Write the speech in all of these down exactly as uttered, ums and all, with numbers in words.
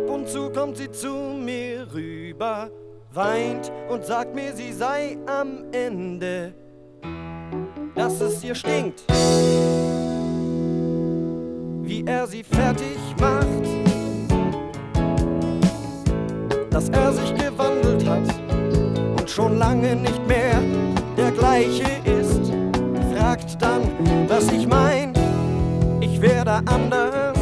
Ab und zu kommt sie zu mir rüber, weint und sagt mir, sie sei am Ende, dass es ihr stinkt, wie er sie fertig macht, dass er sich gewandelt hat und schon lange nicht mehr der gleiche ist. Fragt dann, was ich mein, ich wär da anders.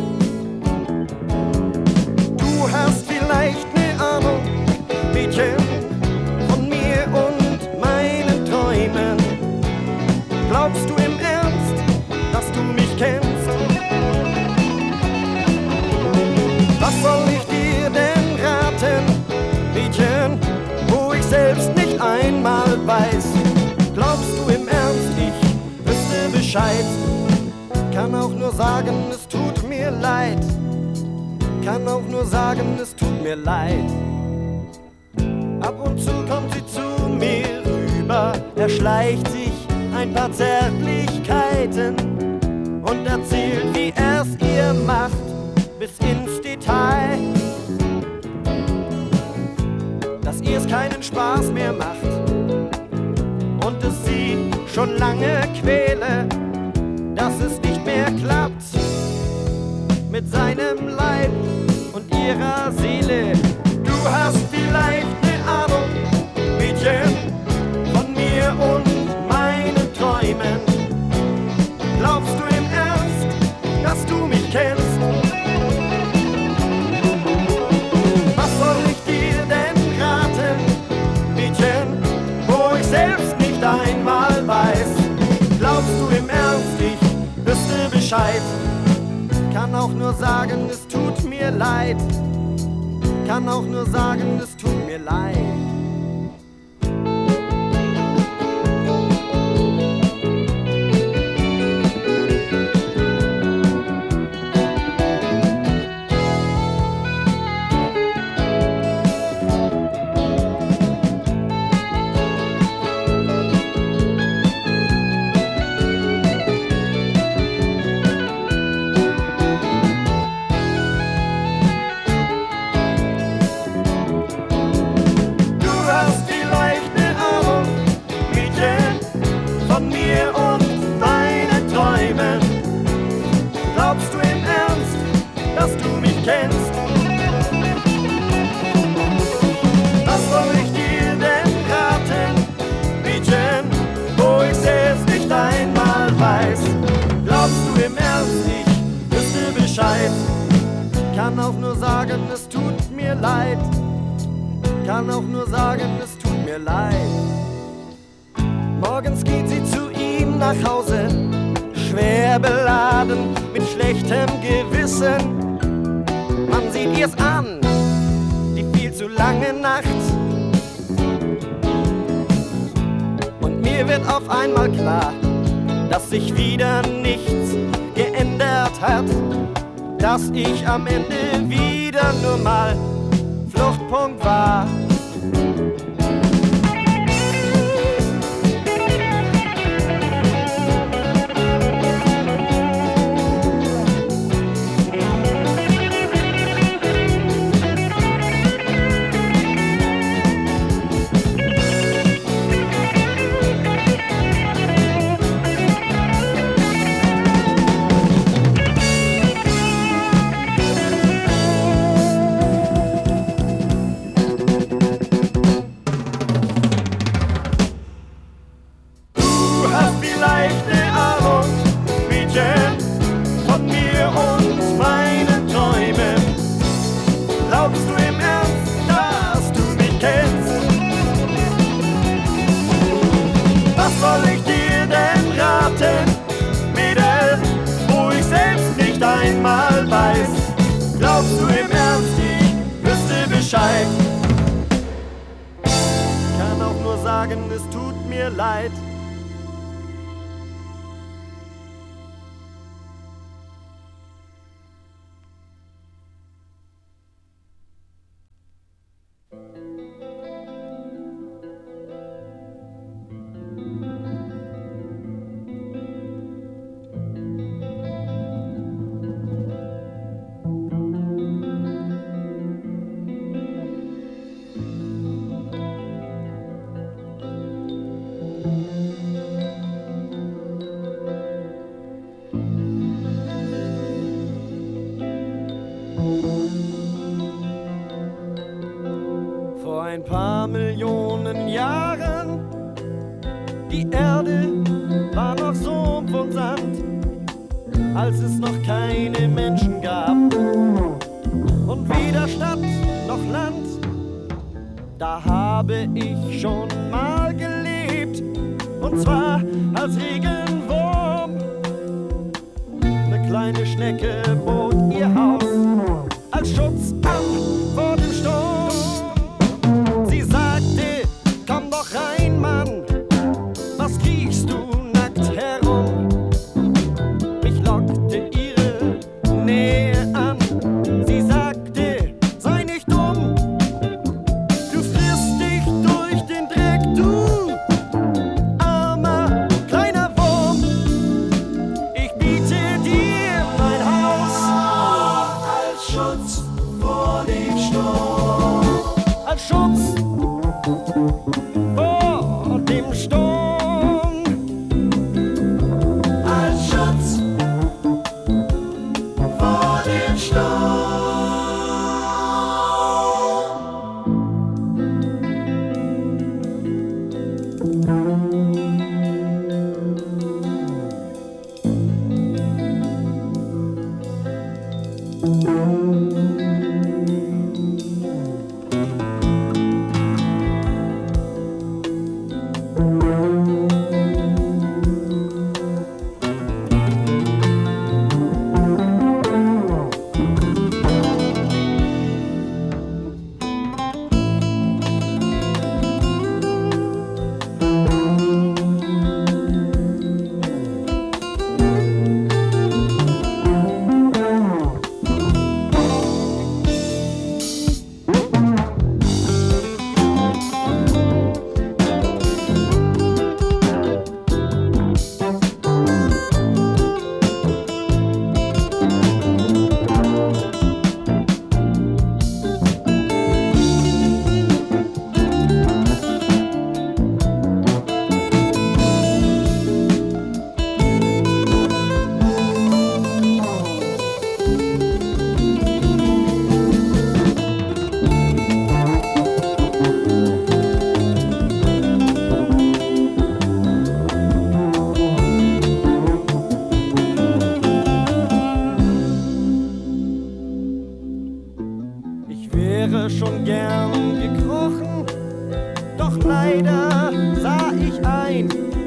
Du hast vielleicht ne Ahnung, Mädchen, von mir und meinen Träumen. Glaubst du im Ernst, dass du mich kennst? Was soll ich dir denn raten, Mädchen, wo ich selbst nicht einmal weiß? Glaubst du im Ernst, ich wüsste Bescheid? Kann auch nur sagen, es tut mir leid. Kann auch nur sagen, es tut mir leid. Ab und zu kommt sie zu mir rüber, erschleicht sich ein paar Zärtlichkeiten und erzählt, wie er's ihr macht, bis ins Detail, dass ihr's keinen Spaß mehr macht und es sie schon lange quäle, dass es nicht mehr klappt mit seinem Leib und ihrer Seele. Du hast vielleicht ne Ahnung, Mädchen, von mir und meinen Träumen. Glaubst du im Ernst, dass du mich kennst? Was soll ich dir denn raten, Mädchen, wo ich selbst nicht einmal weiß? Glaubst du im Ernst, ich wüsste Bescheid? Kann auch nur sagen, es tut mir leid. Kann auch nur sagen, es tut mir leid. Kann auch nur sagen, es tut mir leid. Kann auch nur sagen, es tut mir leid. Morgens geht sie zu ihm nach Hause, schwer beladen mit schlechtem Gewissen. Man sieht ihr's an, die viel zu lange Nacht. Und mir wird auf einmal klar, dass sich wieder nichts geändert hat, dass ich am Ende wieder nur mal Fluchtpunkt war. Glaubst du im Ernst, ich wüsste Bescheid? Kann auch nur sagen, es tut mir leid. Vor ein paar Millionen Jahren, die Erde war noch Sumpf und Sand, als es noch keine Menschen gab und weder Stadt noch Land. Da habe ich schon mal gelebt, und zwar als Regenwurm. Eine kleine Schnecke bot ihr Haus als Schutz ab vor dem Sturm. Sie sagte, komm doch rein, Mann, was kriechst du nackt herum? Mich lockte ihre Nähe an. Sie sagte, sei nicht dumm, du frisst dich durch den Dreck, du armer kleiner Wurm. Ich biete dir mein Haus als Schutz vor dem Sturm. Als Schutz vor dem Sturm. Als Schutz vor dem Sturm. Ich wäre schon gern gekrochen, doch leider sah ich ein,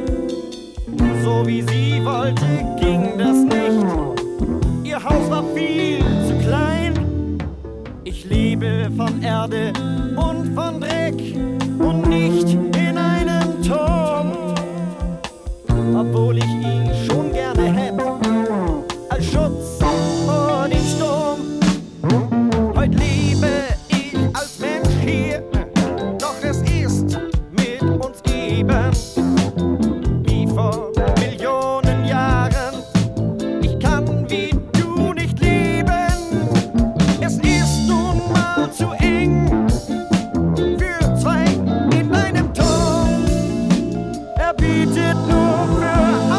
so wie sie wollte, ging das nicht. Ihr Haus war viel zu klein. Ich lebe von Erde und von Dreck und nicht in einem Turm, obwohl ich ihn schon gerne hätte, als Schutz vor dem Sturm. Heute lebe ich als Mensch hier, doch es ist mit uns eben wie vor Millionen Jahren. Ich kann wie du nicht leben, es ist nun mal zu eng für zwei in einem Turm. Er bietet nur für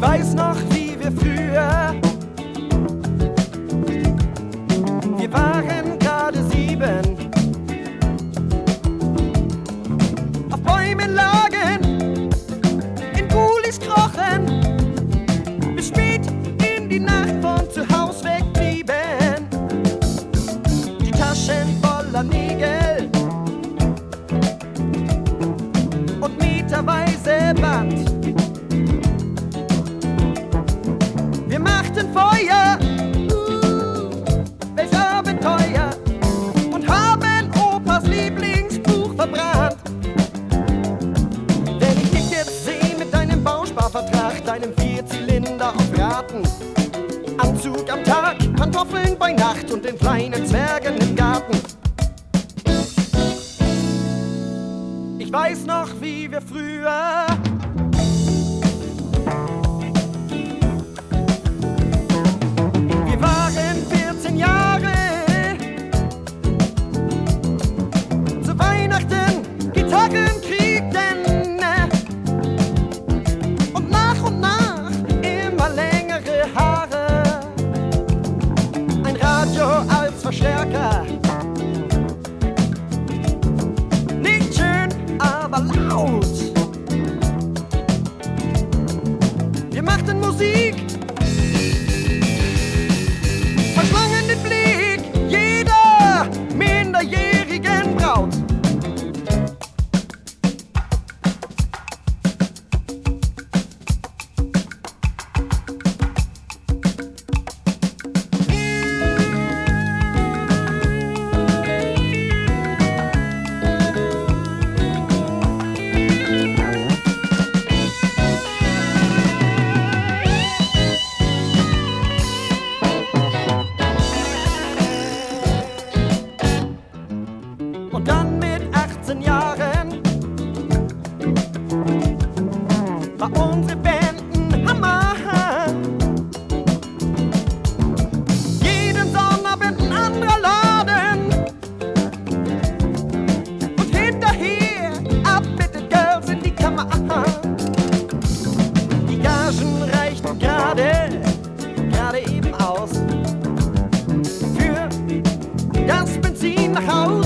weiß noch, wie wir früher, wir waren gerade sieben, auf Bäumen lagen, in Gulis krochen, bis spät in die Nacht von zu Haus wegblieben, die Taschen voller Nägel und meterweise Band. Wir machten Feuer, uh, welch Abenteuer, und haben Opas Lieblingsbuch verbrannt. Wenn ich dich jetzt sehe mit deinem Bausparvertrag, deinem Vierzylinder auf Raten, Anzug am Tag, Pantoffeln bei Nacht und den kleinen Zwergen im Garten. Ich weiß noch, wie wir früher Jahre zu Weihnachten Gitarren kriegten und nach und nach immer längere Haare, ein Radio als Verstärker, nicht schön, aber laut. Wir machten Musik, verschlangen den Blick jeder minderjährigen Braut. Und dann mit achtzehn Jahren war unsere Band ein Hammer. Jeden Sonnabend ein anderer Laden und hinterher ab mit den Girls in die Kammer. Die Gagen reichten gerade, gerade eben aus für das Benzin nach Haus.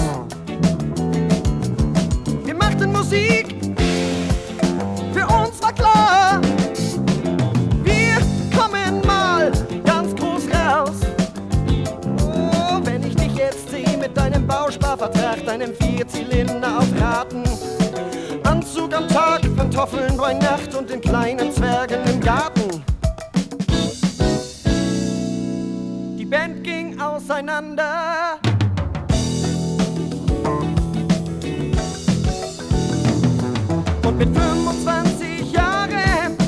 Musik, für uns war klar, wir kommen mal ganz groß raus. Oh, wenn ich dich jetzt sehe mit deinem Bausparvertrag, deinem Vierzylinder auf Raten, Anzug am Tag, Pantoffeln bei Nacht und den kleinen Zwergen im Garten. Die Band ging auseinander. Und mit fünfundzwanzig Jahren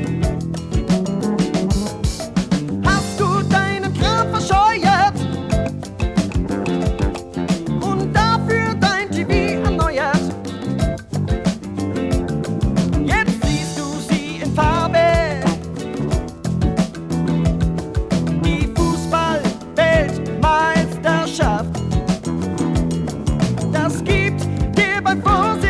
hast du deinen Kram verscheuert und dafür dein T V erneuert. Jetzt siehst du sie in Farbe, die Fußball-Weltmeisterschaft. Das gibt dir beim Vorsitz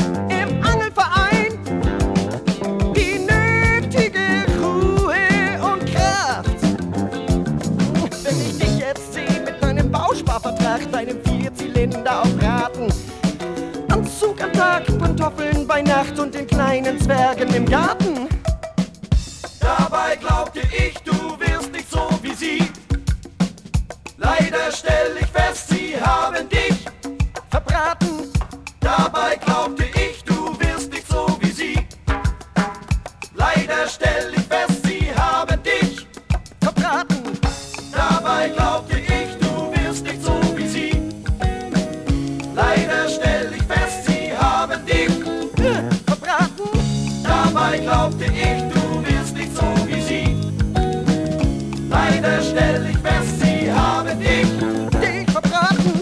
deinem Vierzylinder auf Raten, Anzug am Tag, Pantoffeln bei Nacht und den kleinen Zwergen im Garten. Dabei glaubte ich, du wirst nicht so wie sie. Leider stell ich fest, sie haben dich verbraten. Dabei glaubte ich, du wirst nicht so wie sie. Leider stell ich fest, sie haben dich verbraten. Dabei glaubte ich, leider stell ich fest, sie haben dich verbraten. Dabei glaubte ich, du wirst nicht so wie sie. Leider stell ich fest, sie haben dich, dich verbraten.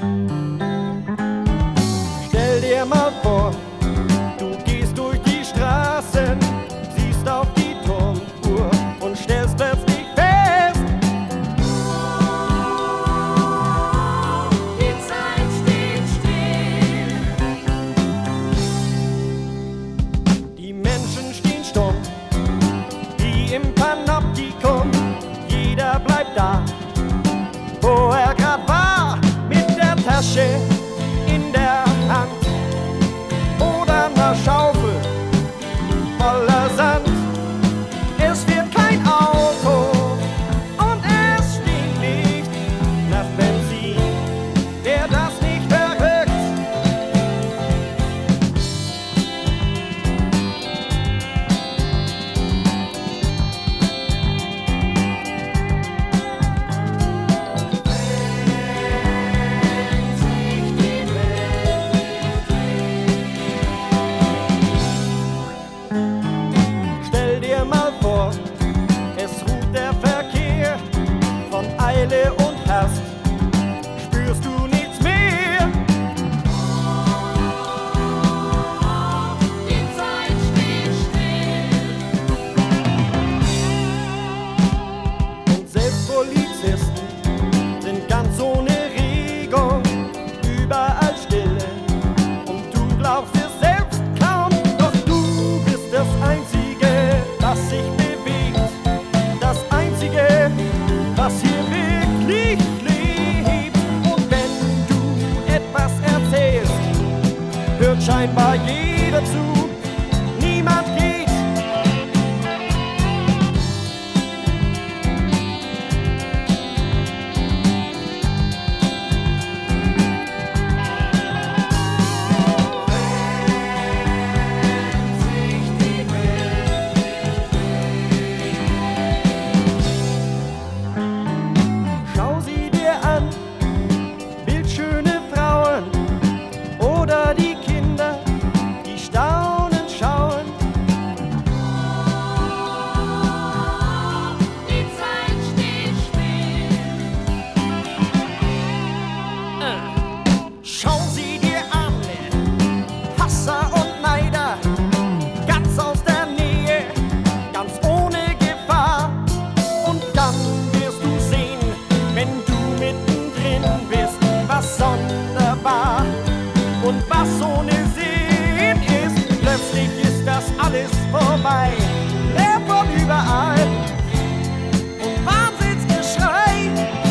Stell dir mal vor, du gehst durch die Straßen, siehst auf die Turmuhr und stellst plötzlich fest, die Zeit steht still. die Menschen stehen stumm, wie im Panoptikum, jeder bleibt da, wo er grad war, mit der Tasche in der Hand oder einer Schaufel voller Sand. Es wird kein Auto und es stinkt nicht nach Benzin, wer das nicht verrückt. Stell dir mal vor, es ruht der Verkehr von Eile und Hast. Spürst du nichts mehr? Die Zeit steht still. Und selbst Polizisten sind ganz ohne Regung, überall Stille. Und du glaubst es selbst kaum, doch du bist das Einzige, was sich bewegt. Das Einzige, was hier wirklich lebt. Und wenn du etwas erzählst, hört scheinbar jeder zu, niemand geht. Schau sie dir an, bildschöne Frauen oder die Kinder, die staunend schauen. Die Zeit steht still. Schau sie dir an, Hasser und Neider, ganz aus der Nähe, ganz ohne Gefahr. Und dann wirst du sehen, wenn du mittendrin bist, was sonderbar und was ohne Sinn ist. Plötzlich ist das alles vorbei, leer von überall und Wahnsinnsgeschrei.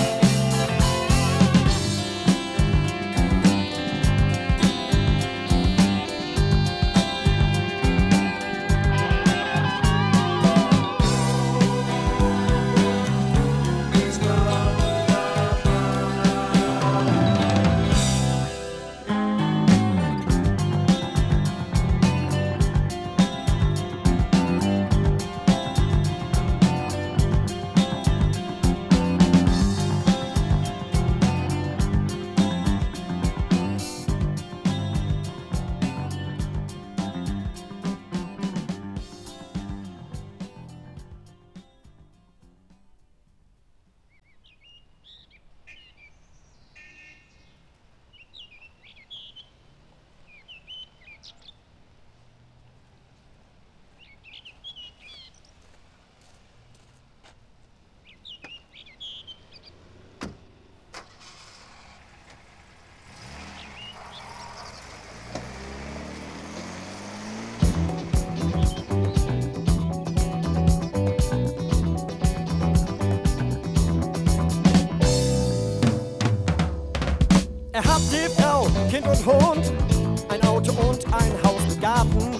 Er hatte Frau, Kind und Hund, ein Auto und ein Haus mit Garten.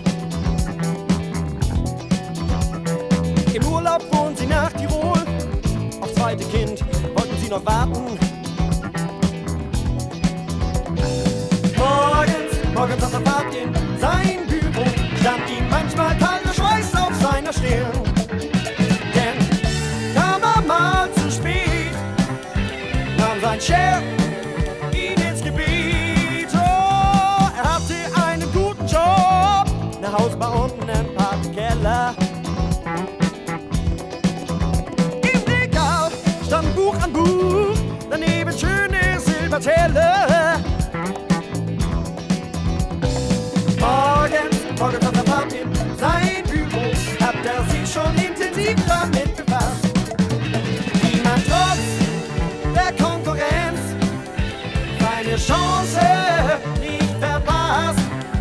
Im Urlaub fuhren sie nach Tirol, aufs zweite Kind wollten sie noch warten. Morgens, morgens auf der Fahrt in sein Büro stand ihm manchmal kalter Schweiß auf seiner Stirn. Denn kam er mal zu spät, nahm sein Chef ihn ins Gebiet. Oh, er hatte einen guten Job, ne Hausbau und nen Parkkeller. Im Regal stand Buch an Buch, daneben schöne Silberteller. Chance nicht verpasst.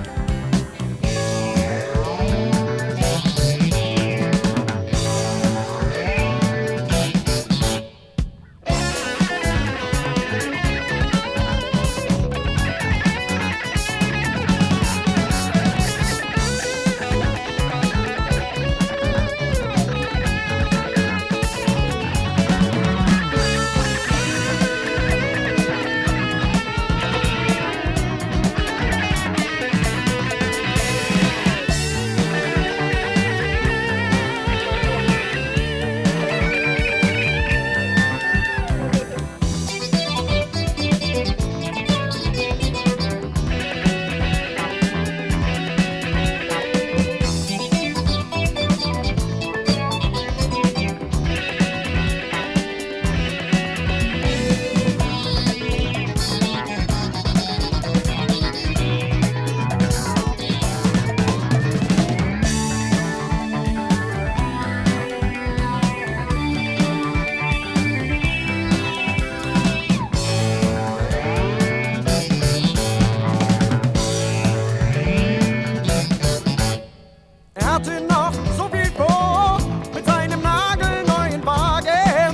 Er hatte noch so viel vor mit seinem nagelneuen Wagen.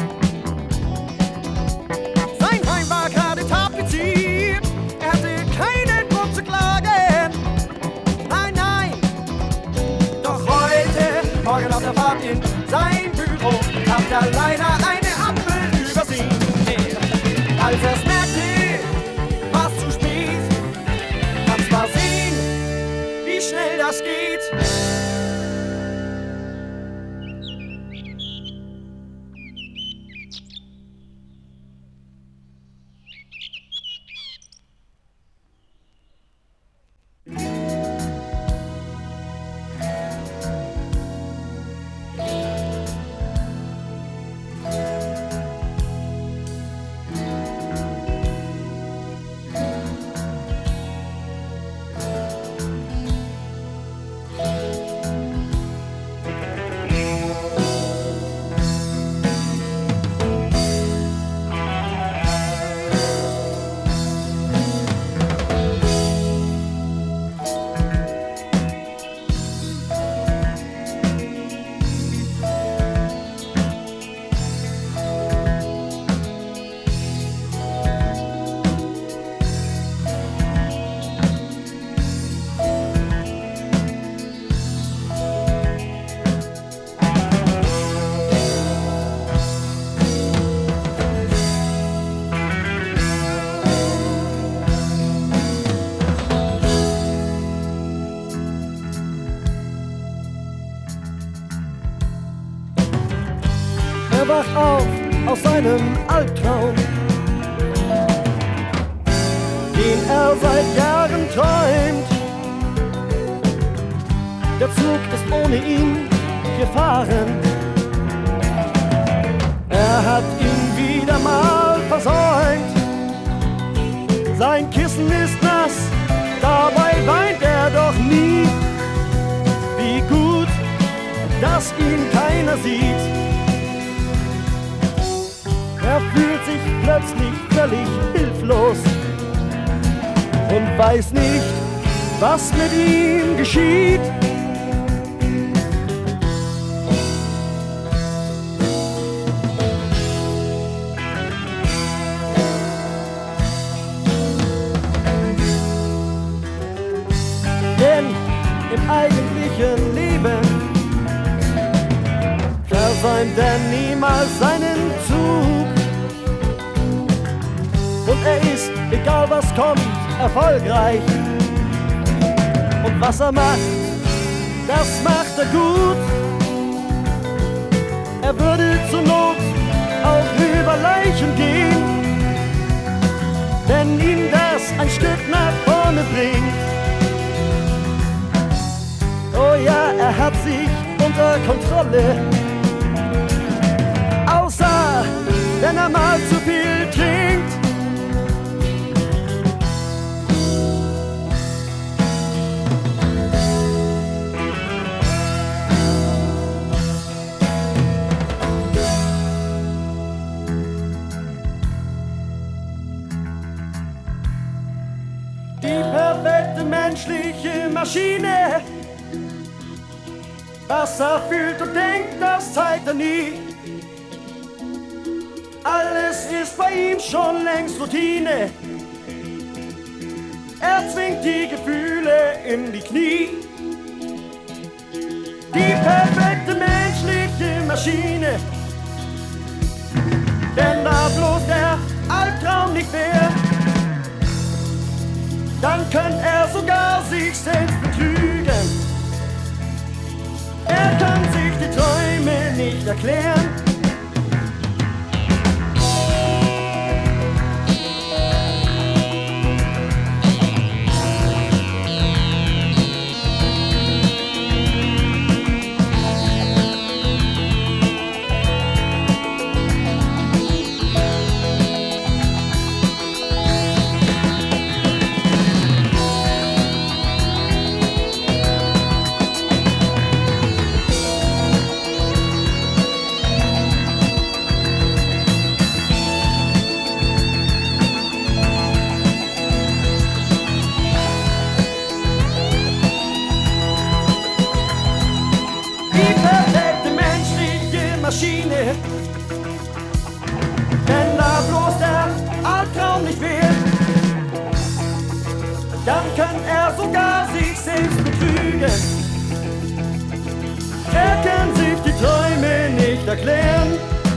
Sein Heim war gerade tapeziert, er hatte keinen Grund zu klagen. Nein, nein, doch heute, morgen auf der Fahrt in sein Büro, hat er leider eine Ampel übersehen. Als er's merkte, war's zu spät, kannst mal sehen, wie schnell das geht. Er wacht auf aus seinem Albtraum, den er seit Jahren träumt. Der Zug ist ohne ihn gefahren. Er hat ihn wieder mal versäumt. Sein Kissen ist nass, dabei weint er doch nie. Wie gut, dass ihn keiner sieht. Er fühlt sich plötzlich völlig hilflos und weiß nicht, was mit ihm geschieht. Denn im eigentlichen Leben versäumt er niemals seinen Zug. Und er ist, egal was kommt, erfolgreich. Und was er macht, das macht er gut. Er würde zur Not auch über Leichen gehen, wenn ihn das ein Stück nach vorne bringt. Oh ja, er hat sich unter Kontrolle, außer wenn er mal zu viel trinkt. Die perfekte menschliche Maschine. Was er fühlt und denkt, das zeigt er nie. Alles ist bei ihm schon längst Routine. Er zwingt die Gefühle in die Knie. Die perfekte menschliche Maschine. Wenn da bloß der Albtraum nicht wäre, dann könnte er sogar sich selbst betrügen. Er kann sich die Träume nicht erklären. Maschine. Wenn da bloß der Albtraum nicht wäre, dann kann er sogar sich selbst betrügen. Er kann sich die Träume nicht erklären.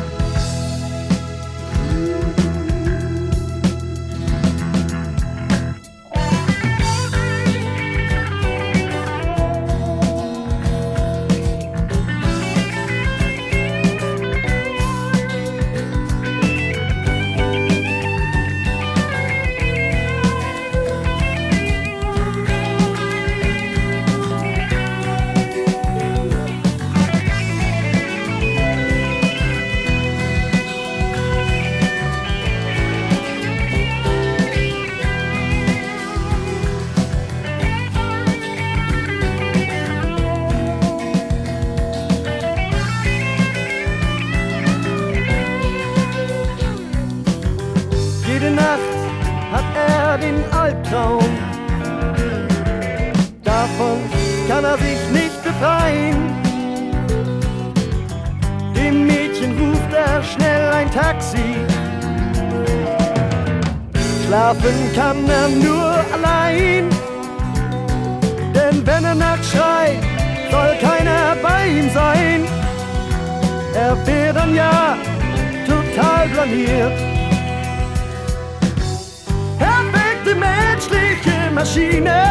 Jede Nacht hat er den Albtraum, davon kann er sich nicht befreien. Dem Mädchen ruft er schnell ein Taxi, schlafen kann er nur allein. Denn wenn er nachts schreit, soll keiner bei ihm sein. Er wird dann ja total blamiert. Perfekte menschliche Maschine.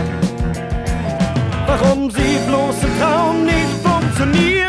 Warum sie bloß im Traum nicht funktioniert?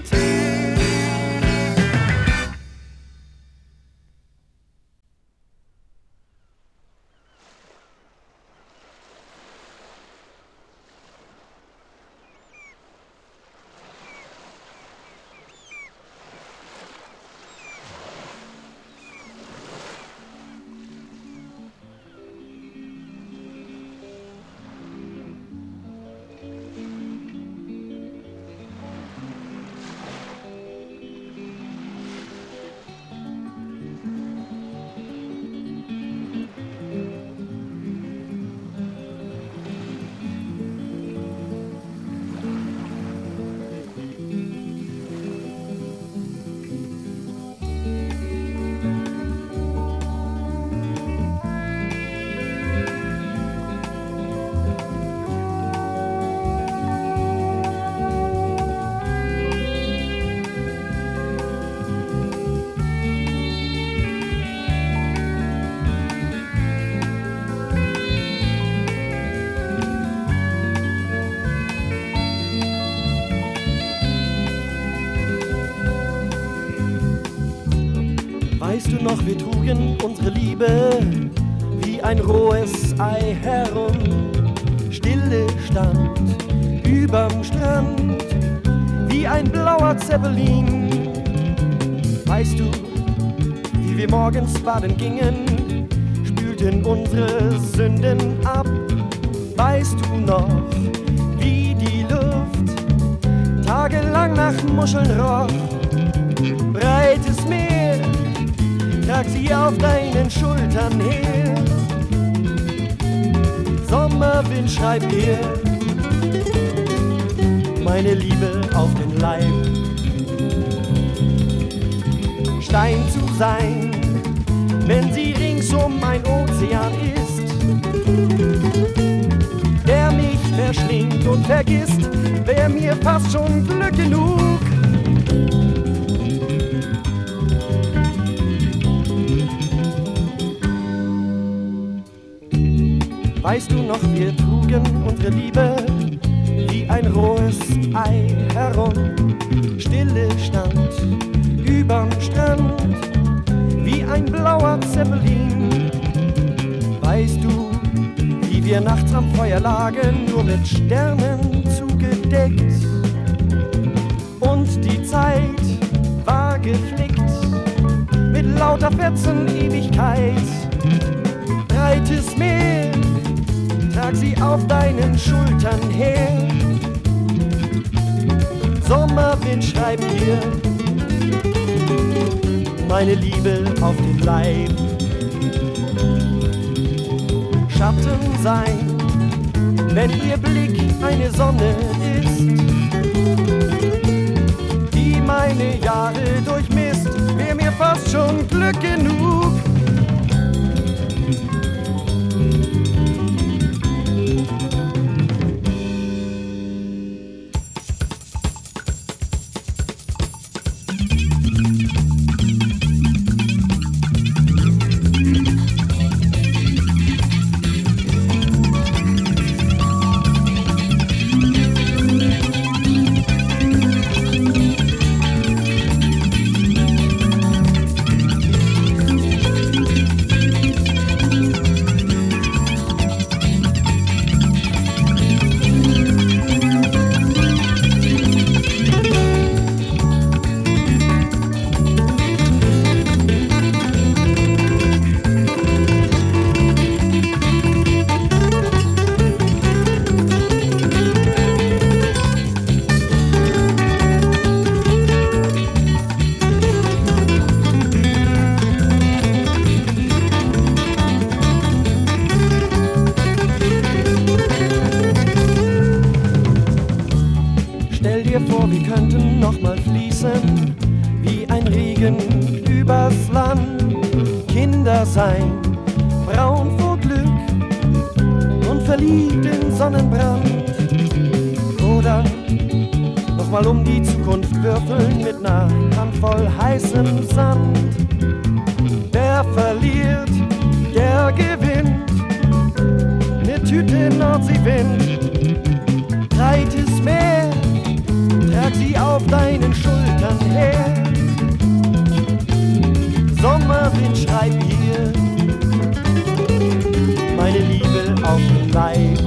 Weißt du noch, wir trugen unsere Liebe wie ein rohes Ei herum. Stille stand überm Strand wie ein blauer Zeppelin. Weißt du, wie wir morgens baden gingen, spülten unsere Sünden ab. Weißt du noch, wie die Luft tagelang nach Muscheln roch? Breites Meer, trag sie auf deinen Schultern her. Soll Sommerwind schreibt mir meine Liebe auf den Leib. Stein zu sein, wenn sie ringsum ein Ozean ist, der mich verschlingt und vergisst, wär mir fast schon Glück genug. Weißt du noch, wir trugen unsere Liebe wie ein rohes Ei herum. Stille stand überm Strand wie ein blauer Zeppelin. Weißt du, wie wir nachts am Feuer lagen, nur mit Sternen zugedeckt? Und die Zeit war geflickt mit lauter Fetzen Ewigkeit. Breites Meer, trag sie auf deinen Schultern her. Sommerwind schreibt dir meine Liebe auf den Leib. Schatten sein, wenn ihr Blick eine Sonne ist, die meine Jahre durchmisst, wär mir fast schon Glück genug. Stell dir vor, wir könnten noch mal fließen, wie ein Regen übers Land. Kinder sein, braun vor Glück und verliebt in Sonnenbrand. Oder noch mal um die Zukunft würfeln mit ner Handvoll heißem Sand. Wer verliert, der gewinnt, ne Tüte Nordseewind. Breites Meer, trag sie auf deinen Schultern her. Sommerwind schreibt hier meine Liebe auf den Leib.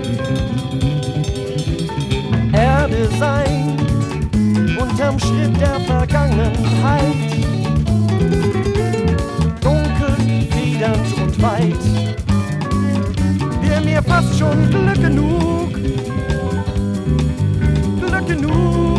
Erde sein, unterm Schritt der Vergangenheit. Dunkel, federnd und weit, wär mir fast schon Glück genug. Glück genug.